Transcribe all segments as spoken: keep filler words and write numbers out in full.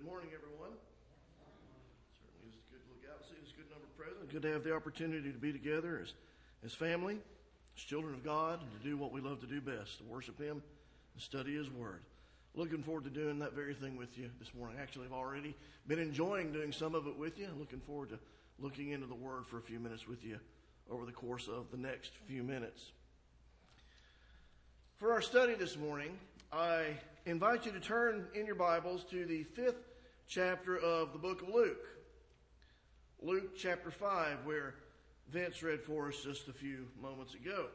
Good morning, everyone. Certainly it's good to look out and see this good number present. Good to have the opportunity to be together as, as family, as children of God, and to do what we love to do best, to worship Him and study His Word. Looking forward to doing that very thing with you this morning. Actually, I've already been enjoying doing some of it with you. I'm looking forward to looking into the Word for a few minutes with you over the course of the next few minutes. For our study this morning, I invite you to turn in your Bibles to the fifth chapter of the book of Luke. Luke chapter five, where Vince read for us just a few moments ago.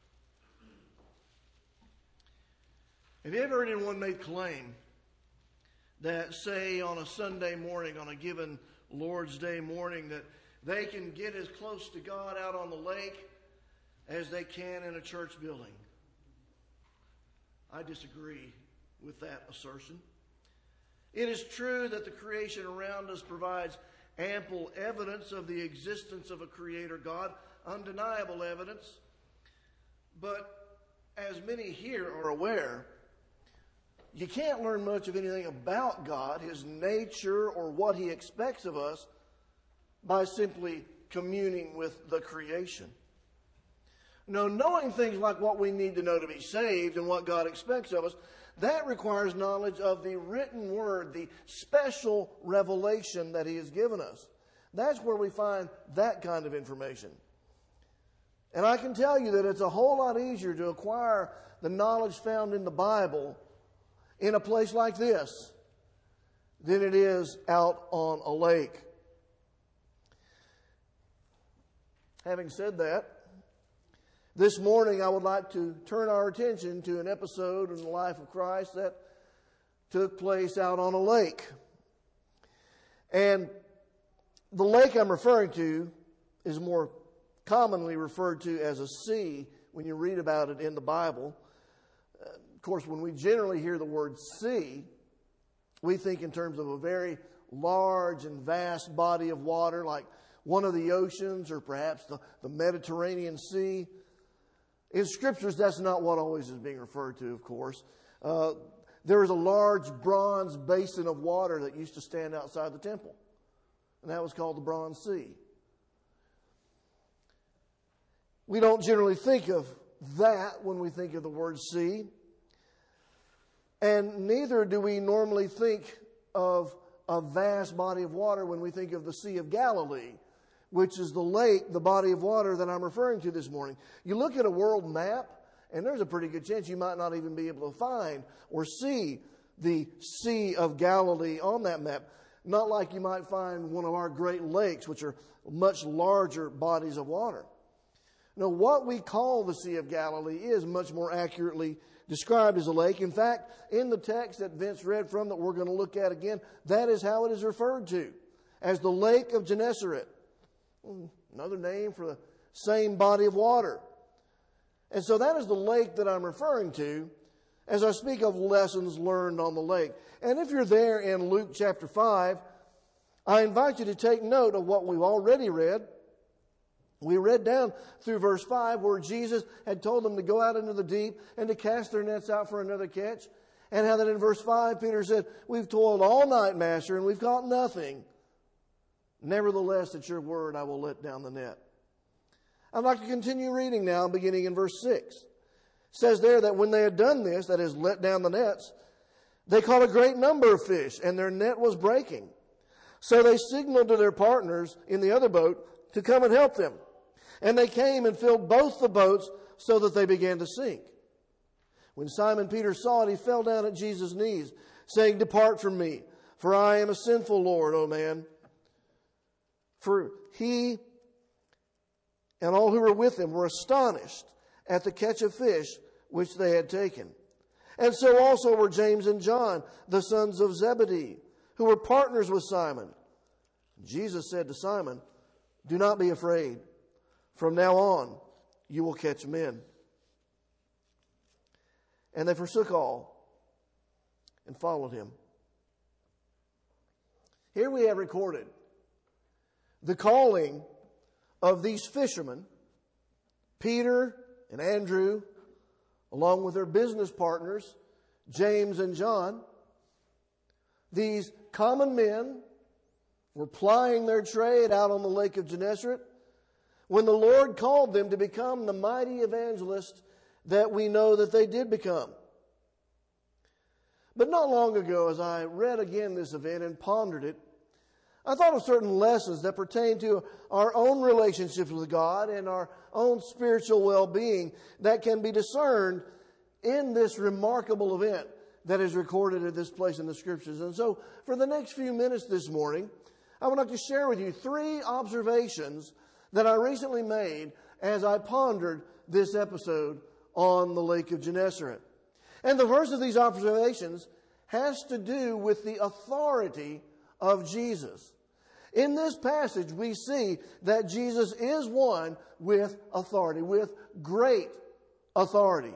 Have you ever heard anyone make claim that, say, on a Sunday morning, on a given Lord's Day morning, that they can get as close to God out on the lake as they can in a church building? I disagree with that assertion. It is true that the creation around us provides ample evidence of the existence of a Creator God, undeniable evidence. But as many here are aware, you can't learn much of anything about God, His nature, or what He expects of us by simply communing with the creation. No, knowing things like what we need to know to be saved and what God expects of us, that requires knowledge of the written word, the special revelation that He has given us. That's where we find that kind of information. And I can tell you that it's a whole lot easier to acquire the knowledge found in the Bible in a place like this than it is out on a lake. Having said that, this morning I would like to turn our attention to an episode in the life of Christ that took place out on a lake. And the lake I'm referring to is more commonly referred to as a sea when you read about it in the Bible. Of course, when we generally hear the word sea, we think in terms of a very large and vast body of water like one of the oceans or perhaps the, the Mediterranean Sea. In Scriptures, that's not what always is being referred to, of course. Uh, there is a large bronze basin of water that used to stand outside the temple, and that was called the Bronze Sea. We don't generally think of that when we think of the word sea, and neither do we normally think of a vast body of water when we think of the Sea of Galilee, which is the lake, the body of water that I'm referring to this morning. You look at a world map, and there's a pretty good chance you might not even be able to find or see the Sea of Galilee on that map. Not like you might find one of our Great Lakes, which are much larger bodies of water. Now, what we call the Sea of Galilee is much more accurately described as a lake. In fact, in the text that Vince read from that we're going to look at again, that is how it is referred to, as the Lake of Gennesaret. Another name for the same body of water. And so that is the lake that I'm referring to as I speak of lessons learned on the lake. And if you're there in Luke chapter five, I invite you to take note of what we've already read. We read down through verse five where Jesus had told them to go out into the deep and to cast their nets out for another catch. And how that in verse five, Peter said, "We've toiled all night, Master, and we've caught nothing. Nevertheless, at your word, I will let down the net." I'd like to continue reading now, beginning in verse six. It says there that when they had done this, that is, let down the nets, they caught a great number of fish, and their net was breaking. So they signaled to their partners in the other boat to come and help them. And they came and filled both the boats so that they began to sink. When Simon Peter saw it, he fell down at Jesus' knees, saying, "Depart from me, for I am a sinful Lord, O man." For he and all who were with him were astonished at the catch of fish which they had taken. And so also were James and John, the sons of Zebedee, who were partners with Simon. Jesus said to Simon, "Do not be afraid. From now on you will catch men." And they forsook all and followed him. Here we have recorded the calling of these fishermen, Peter and Andrew, along with their business partners, James and John, These common men were plying their trade out on the Lake of Gennesaret when the Lord called them to become the mighty evangelists that we know that they did become. But not long ago, as I read again this event and pondered it, I thought of certain lessons that pertain to our own relationships with God and our own spiritual well-being that can be discerned in this remarkable event that is recorded at this place in the Scriptures. And so, for the next few minutes this morning, I would like to share with you three observations that I recently made as I pondered this episode on the Lake of Gennesaret. And the first of these observations has to do with the authority of Jesus. In this passage, we see that Jesus is one with authority, with great authority.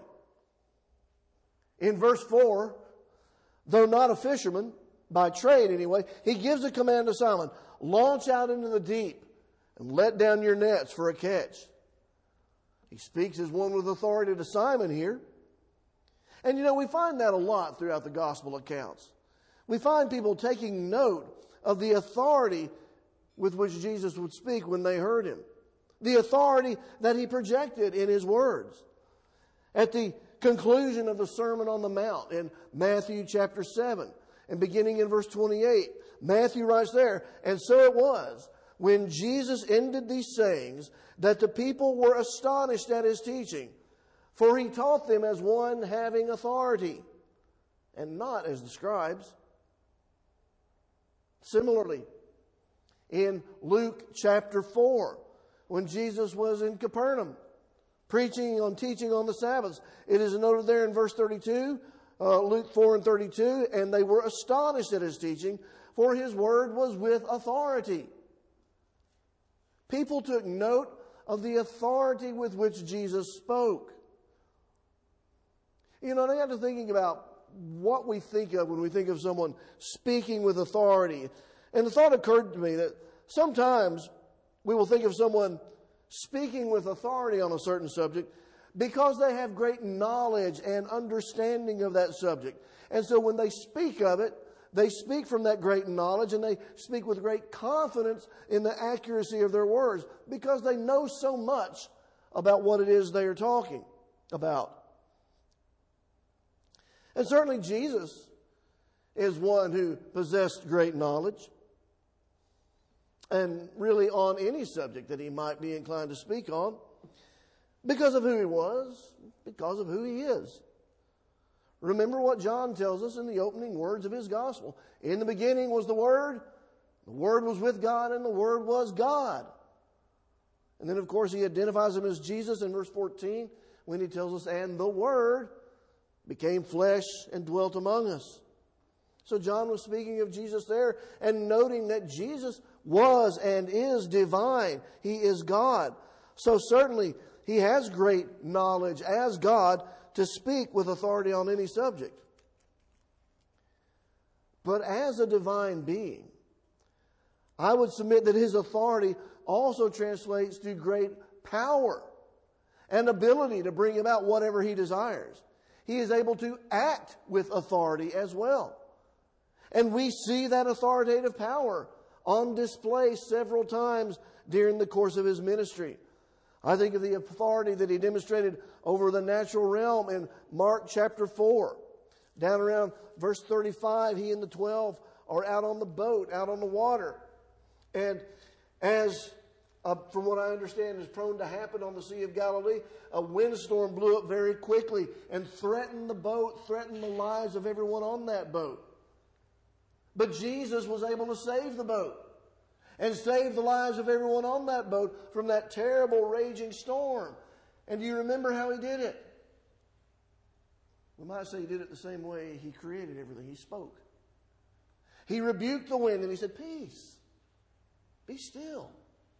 In verse four, though not a fisherman, by trade anyway, he gives a command to Simon, launch out into the deep and let down your nets for a catch. He speaks as one with authority to Simon here. And you know, we find that a lot throughout the gospel accounts. We find people taking note of the authority with which Jesus would speak when they heard him. The authority that he projected in his words. At the conclusion of the Sermon on the Mount in Matthew chapter seven, and beginning in verse twenty-eight, Matthew writes there, and so it was, when Jesus ended these sayings, that the people were astonished at his teaching, for he taught them as one having authority, and not as the scribes. Similarly, in Luke chapter four, when Jesus was in Capernaum, preaching on teaching on the Sabbaths, it is noted there in verse thirty-two, uh, Luke four and thirty-two, and they were astonished at his teaching, for his word was with authority. People took note of the authority with which Jesus spoke. You know, I got to thinking about what we think of when we think of someone speaking with authority. And the thought occurred to me that sometimes we will think of someone speaking with authority on a certain subject because they have great knowledge and understanding of that subject. And so when they speak of it, they speak from that great knowledge, and they speak with great confidence in the accuracy of their words because they know so much about what it is they are talking about. And certainly Jesus is one who possessed great knowledge, and really on any subject that he might be inclined to speak on, because of who he was, because of who he is. Remember what John tells us in the opening words of his gospel. In the beginning was the Word, the Word was with God, and the Word was God. And then, of course, he identifies him as Jesus in verse fourteen when he tells us, and the Word became flesh and dwelt among us. So John was speaking of Jesus there and noting that Jesus was and is divine. He is God. So certainly he has great knowledge as God to speak with authority on any subject. But as a divine being, I would submit that his authority also translates to great power and ability to bring about whatever he desires. He is able to act with authority as well. And we see that authoritative power on display several times during the course of his ministry. I think of the authority that he demonstrated over the natural realm in Mark chapter four. Down around verse thirty-five, he and the twelve are out on the boat, out on the water. And as, uh, from what I understand, is prone to happen on the Sea of Galilee, a windstorm blew up very quickly and threatened the boat, threatened the lives of everyone on that boat. But Jesus was able to save the boat and save the lives of everyone on that boat from that terrible raging storm. And do you remember how he did it? We might say he did it the same way he created everything. He spoke. He rebuked the wind and he said, "Peace, be still."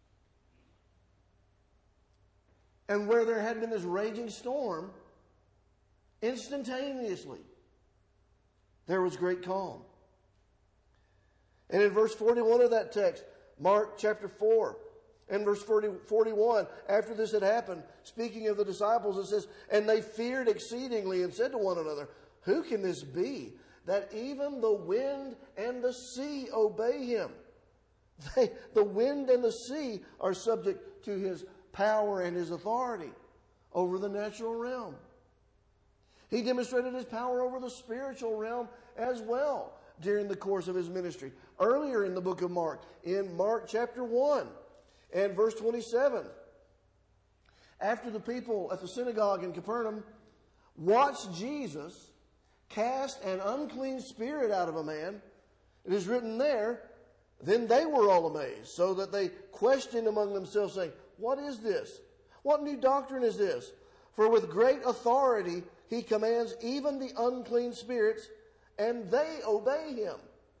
And where there had been this raging storm, instantaneously, there was great calm. And in verse forty-one of that text, Mark chapter four, and verse forty-one, after this had happened, speaking of the disciples, it says, "And they feared exceedingly and said to one another, 'Who can this be, that even the wind and the sea obey him. They, the wind and the sea are subject to his power and his authority over the natural realm. He demonstrated his power over the spiritual realm as well during the course of his ministry. Earlier in the book of Mark, in Mark chapter one and verse twenty-seven, after the people at the synagogue in Capernaum watched Jesus cast an unclean spirit out of a man, it is written there, then they were all amazed, so that they questioned among themselves, saying, what is this? What new doctrine is this? For with great authority he commands even the unclean spirits, and they obey him.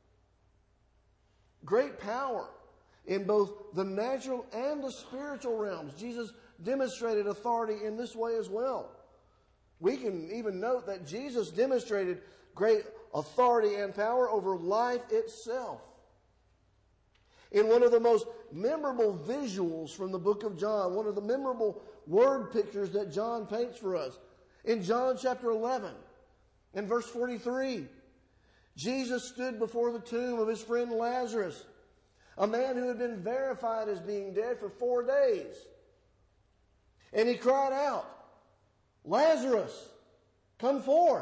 Great power in both the natural and the spiritual realms. Jesus demonstrated authority in this way as well. We can even note that Jesus demonstrated great authority and power over life itself. In one of the most memorable visuals from the book of John, one of the memorable word pictures that John paints for us, in John chapter eleven, in verse forty-three, Jesus stood before the tomb of his friend Lazarus, a man who had been verified as being dead for four days. And he cried out, Lazarus, come forth.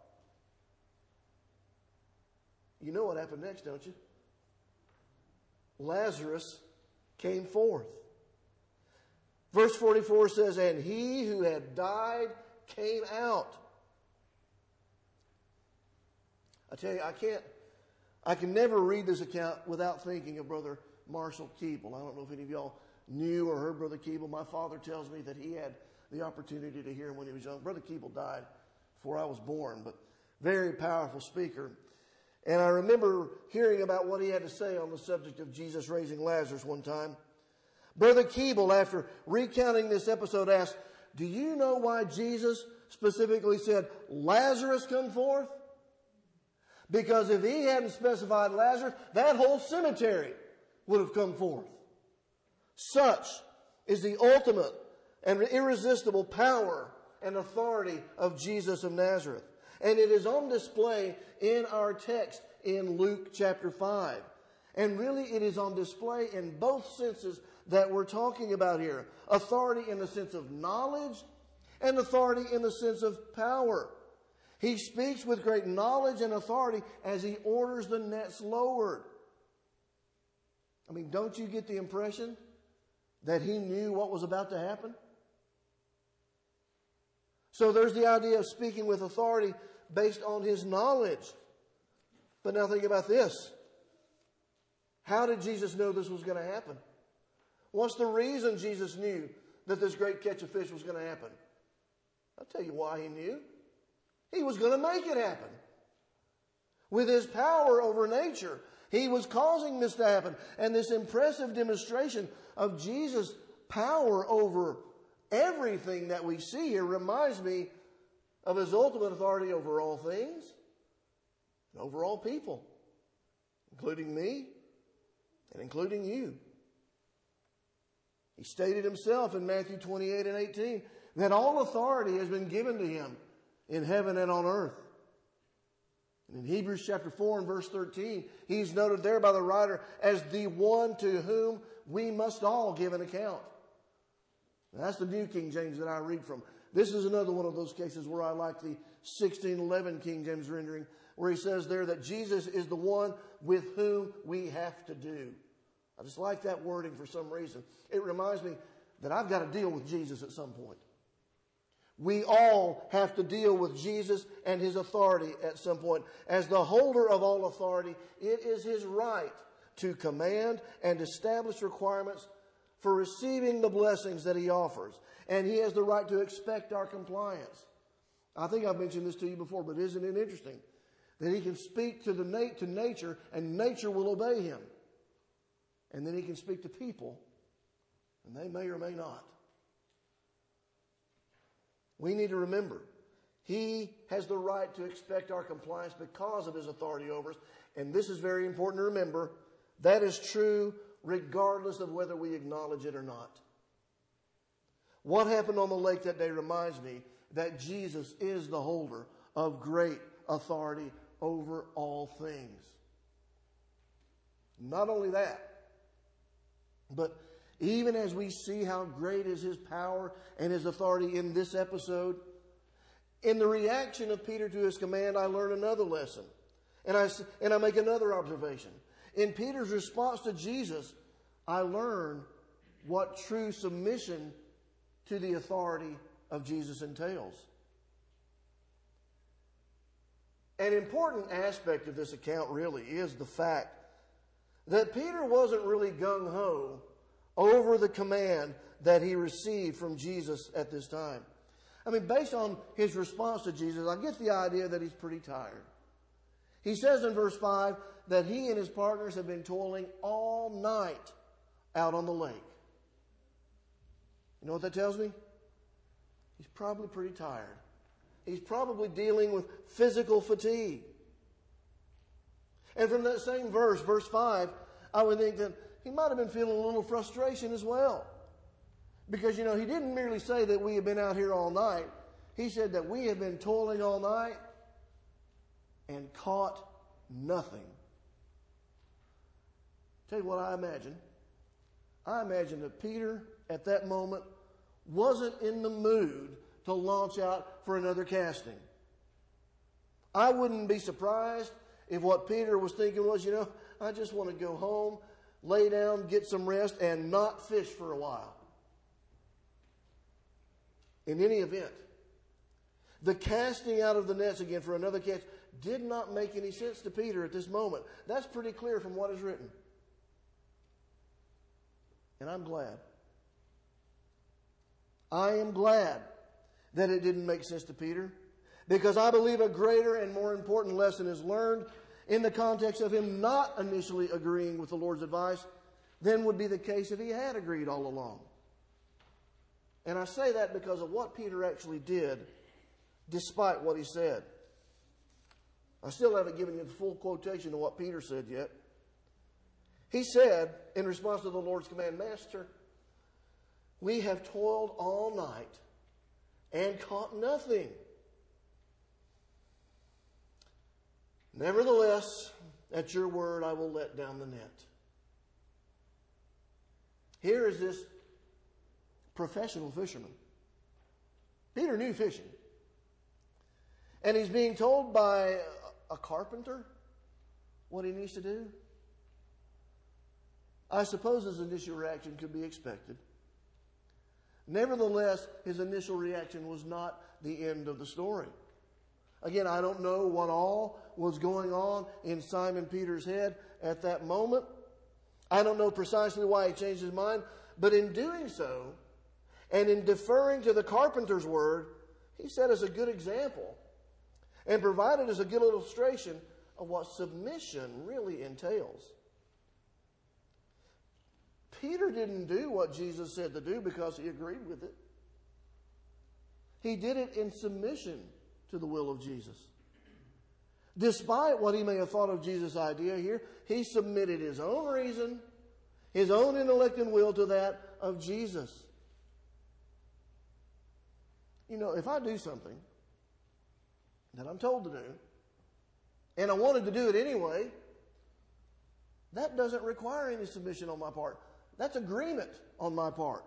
You know what happened next, don't you? Lazarus came forth. Verse forty-four says, and he who had died came out. I tell you, I can't, I can never read this account without thinking of Brother Marshall Keeble. I don't know if any of y'all knew or heard Brother Keeble. My father tells me that he had the opportunity to hear him when he was young. Brother Keeble died before I was born, but very powerful speaker. And I remember hearing about what he had to say on the subject of Jesus raising Lazarus one time. Brother Keeble, after recounting this episode, asked, do you know why Jesus specifically said, Lazarus come forth? Because if he hadn't specified Lazarus, that whole cemetery would have come forth. Such is the ultimate and irresistible power and authority of Jesus of Nazareth. And it is on display in our text in Luke chapter five. And really it is on display in both senses that we're talking about here. Authority in the sense of knowledge and authority in the sense of power. He speaks with great knowledge and authority as he orders the nets lowered. I mean, don't you get the impression that he knew what was about to happen? So there's the idea of speaking with authority based on his knowledge. But now think about this. How did Jesus know this was going to happen? What's the reason Jesus knew that this great catch of fish was going to happen? I'll tell you why he knew. He was going to make it happen. With his power over nature, he was causing this to happen. And this impressive demonstration of Jesus' power over everything that we see here reminds me of his ultimate authority over all things and over all people, including me and including you. He stated himself in Matthew twenty-eight and eighteen that all authority has been given to him in heaven and on earth. And in Hebrews chapter four and verse thirteen, he's noted there by the writer as the one to whom we must all give an account. Now, that's the New King James that I read from. This is another one of those cases where I like the sixteen eleven King James rendering, where he says there that Jesus is the one with whom we have to do. I just like that wording for some reason. It reminds me that I've got to deal with Jesus at some point. We all have to deal with Jesus and his authority at some point. As the holder of all authority, it is his right to command and establish requirements for receiving the blessings that he offers. And he has the right to expect our compliance. I think I've mentioned this to you before, but isn't it interesting that he can speak to the na- to nature and nature will obey him? And then he can speak to people and they may or may not. We need to remember, he has the right to expect our compliance because of his authority over us. And this is very important to remember. That is true regardless of whether we acknowledge it or not. What happened on the lake that day reminds me that Jesus is the holder of great authority over all things. Not only that, but even as we see how great is His power and His authority in this episode, in the reaction of Peter to His command, I learn another lesson. And I, and I make another observation. In Peter's response to Jesus, I learn what true submission to the authority of Jesus entails. An important aspect of this account really is the fact that Peter wasn't really gung-ho over the command that he received from Jesus at this time. I mean, based on his response to Jesus, I get the idea that he's pretty tired. He says in verse five that he and his partners have been toiling all night out on the lake. You know what that tells me? He's probably pretty tired. He's probably dealing with physical fatigue. And from that same verse, verse five, I would think that he might have been feeling a little frustration as well. Because, you know, he didn't merely say that we have been out here all night. He said that we have been toiling all night and caught nothing. Tell you what I imagine. I imagine that Peter, at that moment, wasn't in the mood to launch out for another casting. I wouldn't be surprised if what Peter was thinking was, you know, I just want to go home, lay down, get some rest, and not fish for a while. In any event, the casting out of the nets again for another catch did not make any sense to Peter at this moment. That's pretty clear from what is written. And I'm glad. I am glad that it didn't make sense to Peter, because I believe a greater and more important lesson is learned in the context of him not initially agreeing with the Lord's advice than would be the case if he had agreed all along. And I say that because of what Peter actually did, despite what he said. I still haven't given you the full quotation of what Peter said yet. He said, in response to the Lord's command, Master, we have toiled all night and caught nothing. Nevertheless, at your word I will let down the net. Here is this professional fisherman. Peter knew fishing. And he's being told by a carpenter what he needs to do. I suppose his initial reaction could be expected. Nevertheless, his initial reaction was not the end of the story. Again, I don't know what all was going on in Simon Peter's head at that moment. I don't know precisely why he changed his mind, but in doing so, and in deferring to the carpenter's word, he set us a good example and provided us a good illustration of what submission really entails. Peter didn't do what Jesus said to do because he agreed with it. He did it in submission to the will of Jesus. Despite what he may have thought of Jesus' idea here, he submitted his own reason, his own intellect and will to that of Jesus. You know, if I do something that I'm told to do, and I wanted to do it anyway, that doesn't require any submission on my part. That's agreement on my part.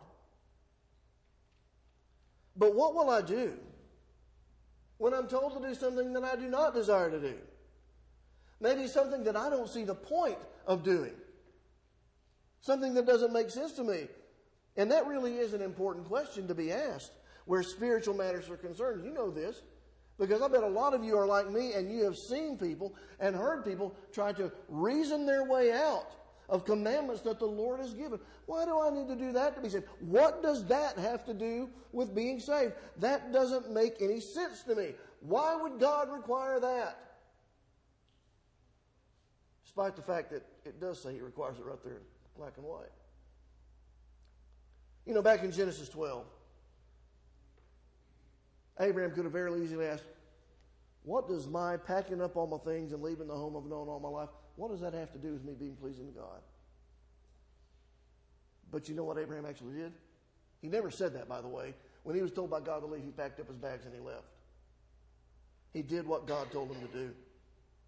But what will I do when I'm told to do something that I do not desire to do? Maybe something that I don't see the point of doing. Something that doesn't make sense to me. And that really is an important question to be asked where spiritual matters are concerned. You know this, because I bet a lot of you are like me and you have seen people and heard people try to reason their way out of commandments that the Lord has given. Why do I need to do that to be saved? What does that have to do with being saved? That doesn't make any sense to me. Why would God require that? Despite the fact that it does say He requires it right there in black and white. You know, back in Genesis twelve, Abraham could have very easily asked, what does my packing up all my things and leaving the home I've known all my life, what does that have to do with me being pleasing to God? But you know what Abraham actually did? He never said that, by the way. When he was told by God to leave, he packed up his bags and he left. He did what God told him to do.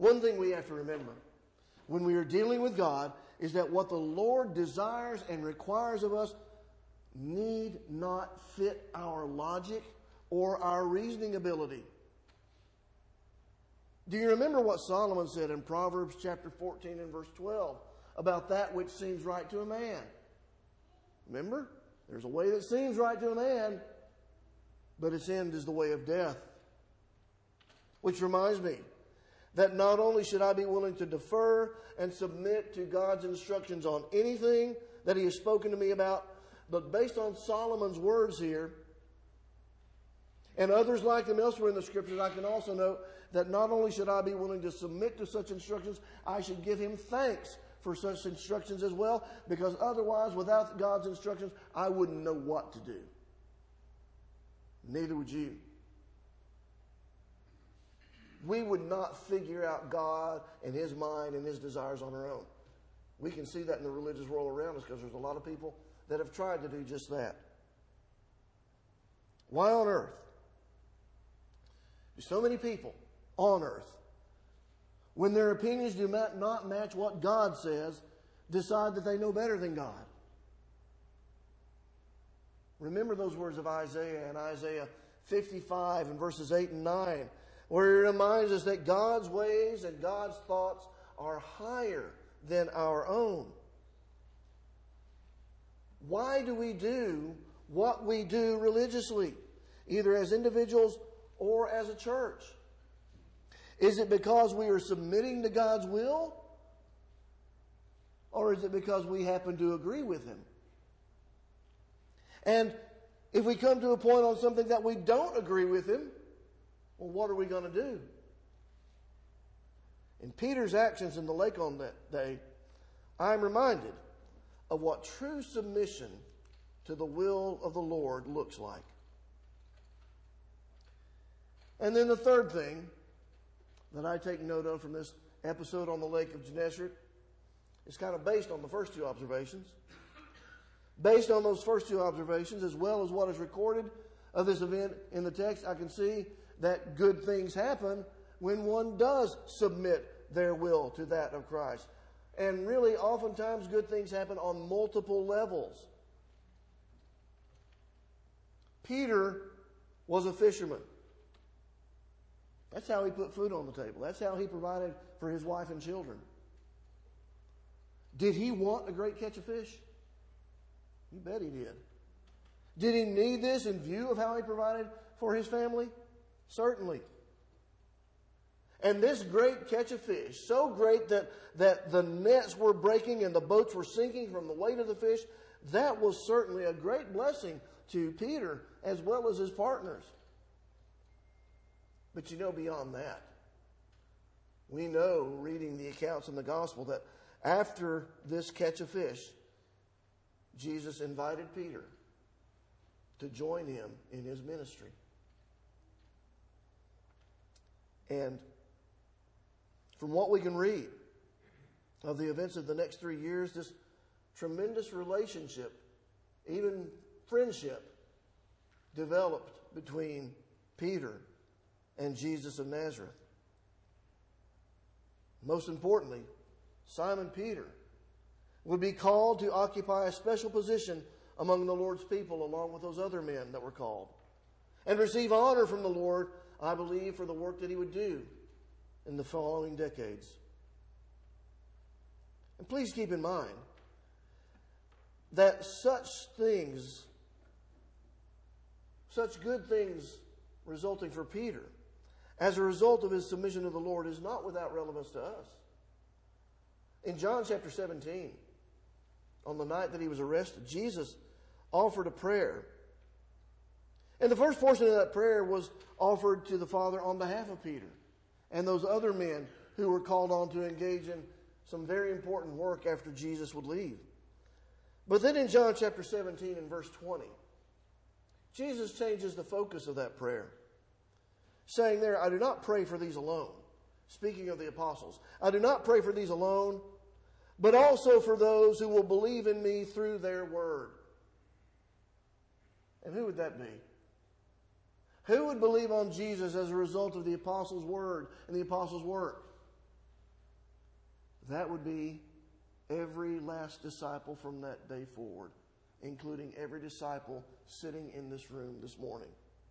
One thing we have to remember when we are dealing with God is that what the Lord desires and requires of us need not fit our logic or our reasoning ability. Do you remember what Solomon said in Proverbs chapter fourteen and verse twelve about that which seems right to a man? Remember? There's a way that seems right to a man, but its end is the way of death. Which reminds me that not only should I be willing to defer and submit to God's instructions on anything that He has spoken to me about, but based on Solomon's words here, and others like them elsewhere in the Scriptures, I can also note that not only should I be willing to submit to such instructions, I should give Him thanks for such instructions as well, because otherwise, without God's instructions, I wouldn't know what to do. Neither would you. We would not figure out God and His mind and His desires on our own. We can see that in the religious world around us because there's a lot of people that have tried to do just that. Why on earth do so many people on earth, when their opinions do not match what God says, decide that they know better than God? Remember those words of Isaiah in Isaiah fifty-five and verses eight and nine, where it reminds us that God's ways and God's thoughts are higher than our own. Why do we do what we do religiously, either as individuals or as a church? Is it because we are submitting to God's will? Or is it because we happen to agree with Him? And if we come to a point on something that we don't agree with Him, well, what are we going to do? In Peter's actions in the lake on that day, I'm reminded of what true submission to the will of the Lord looks like. And then the third thing that I take note of from this episode on the Lake of Gennesaret is kind of based on the first two observations. Based on those first two observations, as well as what is recorded of this event in the text, I can see that good things happen when one does submit their will to that of Christ. And really, oftentimes, good things happen on multiple levels. Peter was a fisherman. That's how he put food on the table. That's how he provided for his wife and children. Did he want a great catch of fish? You bet he did. Did he need this in view of how he provided for his family? Certainly. And this great catch of fish, so great that, that the nets were breaking and the boats were sinking from the weight of the fish, that was certainly a great blessing to Peter as well as his partners. But you know, beyond that, we know, reading the accounts in the gospel, that after this catch of fish, Jesus invited Peter to join him in his ministry. And from what we can read of the events of the next three years, this tremendous relationship, even friendship, developed between Peter and Jesus of Nazareth. Most importantly, Simon Peter would be called to occupy a special position among the Lord's people, along with those other men that were called, and receive honor from the Lord, I believe, for the work that he would do in the following decades. And please keep in mind that such things, such good things resulting for Peter as a result of his submission to the Lord, is not without relevance to us. In John chapter seventeen, on the night that he was arrested, Jesus offered a prayer. And the first portion of that prayer was offered to the Father on behalf of Peter and those other men who were called on to engage in some very important work after Jesus would leave. But then in John chapter seventeen and verse twenty, Jesus changes the focus of that prayer, saying there, I do not pray for these alone. Speaking of the apostles, I do not pray for these alone, but also for those who will believe in me through their word. And who would that be? Who would believe on Jesus as a result of the apostles' word and the apostles' work? that would be every last disciple from that day forward, including every disciple sitting in this room this morning.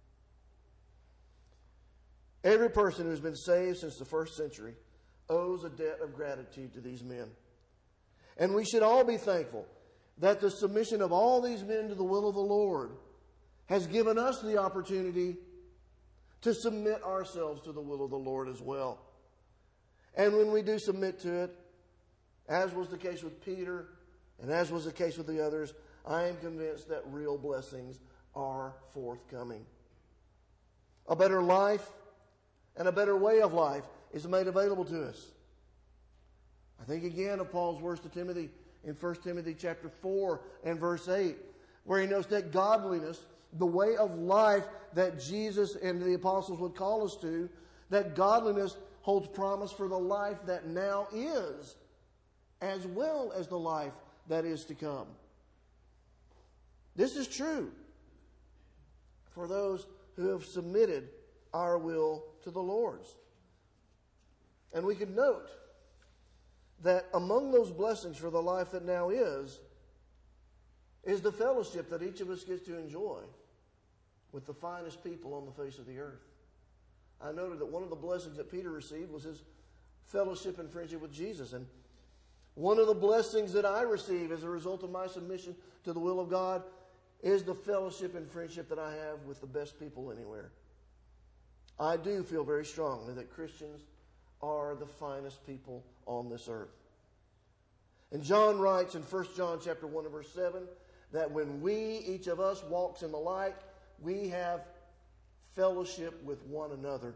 Every person who's been saved since the first century owes a debt of gratitude to these men. And we should all be thankful that the submission of all these men to the will of the Lord has given us the opportunity to submit ourselves to the will of the Lord as well. And when we do submit to it, as was the case with Peter and as was the case with the others, I am convinced that real blessings are forthcoming. A better life and a better way of life is made available to us. I think again of Paul's words to Timothy in First Timothy chapter four and verse eight, where he notes that godliness, the way of life that Jesus and the apostles would call us to, that godliness holds promise for the life that now is, as well as the life that is to come. This is true for those who have submitted our will to the Lord's. And we can note that among those blessings for the life that now is, is the fellowship that each of us gets to enjoy with the finest people on the face of the earth. I noted that one of the blessings that Peter received was his fellowship and friendship with Jesus. And one of the blessings that I receive as a result of my submission to the will of God is the fellowship and friendship that I have with the best people anywhere. I do feel very strongly that Christians are the finest people on this earth. And John writes in First John chapter one and verse seven that when we, each of us, walks in the light, we have fellowship with one another.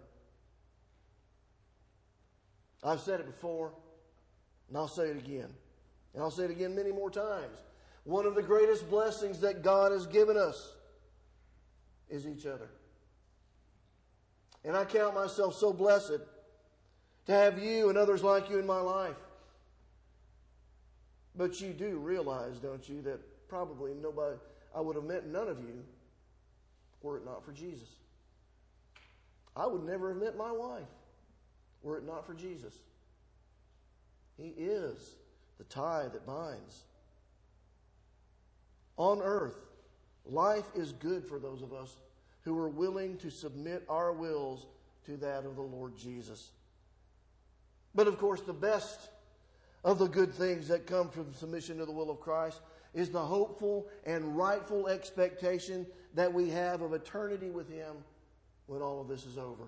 I've said it before, and I'll say it again. And I'll say it again many more times. One of the greatest blessings that God has given us is each other. And I count myself so blessed to have you and others like you in my life. But you do realize, don't you, that probably nobody, I would have met none of you were it not for Jesus. I would never have met my wife were it not for Jesus. He is the tie that binds. On earth, life is good for those of us who are willing to submit our wills to that of the Lord Jesus. But of course, the best of the good things that come from submission to the will of Christ is the hopeful and rightful expectation that we have of eternity with Him when all of this is over.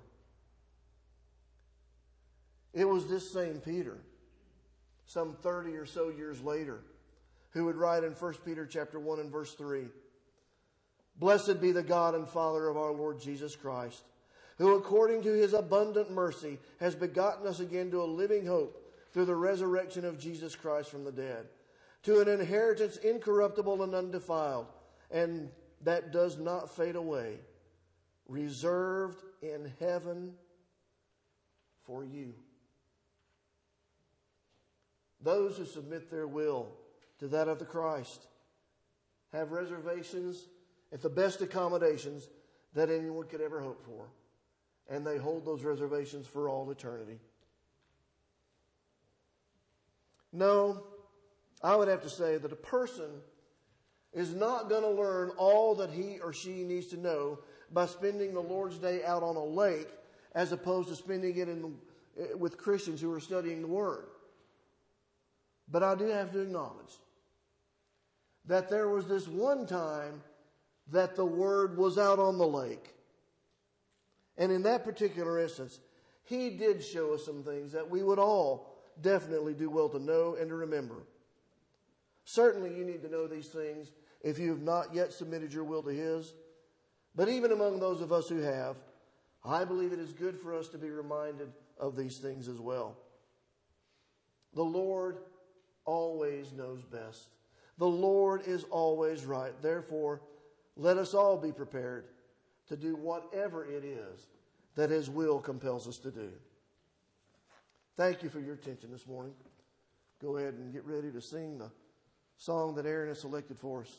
It was this same Peter, some thirty or so years later, who would write in First Peter chapter one and verse three, "Blessed be the God and Father of our Lord Jesus Christ, who according to His abundant mercy has begotten us again to a living hope through the resurrection of Jesus Christ from the dead, to an inheritance incorruptible and undefiled, and that does not fade away, reserved in heaven for you." Those who submit their will to that of the Christ have reservations at the best accommodations that anyone could ever hope for. And they hold those reservations for all eternity. No, I would have to say that a person is not going to learn all that he or she needs to know by spending the Lord's Day out on a lake as opposed to spending it in the, with Christians who are studying the Word. But I do have to acknowledge that there was this one time that the Word was out on the lake. And in that particular instance, He did show us some things that we would all definitely do well to know and to remember. Certainly you need to know these things if you have not yet submitted your will to His. But even among those of us who have, I believe it is good for us to be reminded of these things as well. The Lord always knows best. The Lord is always right. Therefore, let us all be prepared to do whatever it is that His will compels us to do. Thank you for your attention this morning. Go ahead and get ready to sing the song that Aaron has selected for us.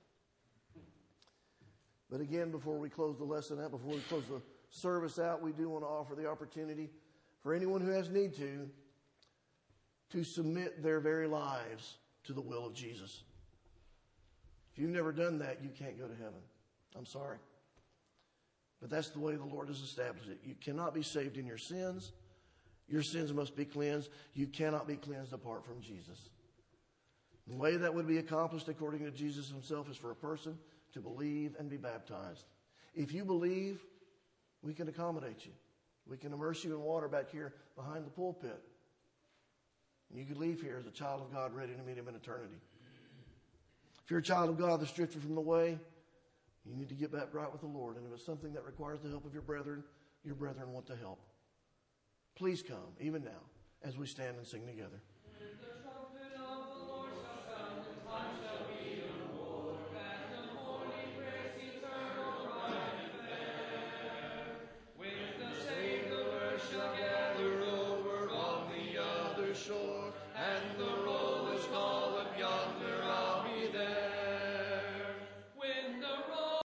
But again, before we close the lesson out, before we close the service out, we do want to offer the opportunity for anyone who has need to, to submit their very lives to the will of Jesus. If you've never done that, you can't go to heaven. I'm sorry. But that's the way the Lord has established it. You cannot be saved in your sins. Your sins must be cleansed. You cannot be cleansed apart from Jesus. The way that would be accomplished according to Jesus himself is for a person to believe and be baptized. If you believe, we can accommodate you. We can immerse you in water back here behind the pulpit. And you could leave here as a child of God ready to meet him in eternity. If you're a child of God that's drifted from the way, you need to get back right with the Lord. And if it's something that requires the help of your brethren, your brethren want to help. Please come, even now, as we stand and sing together.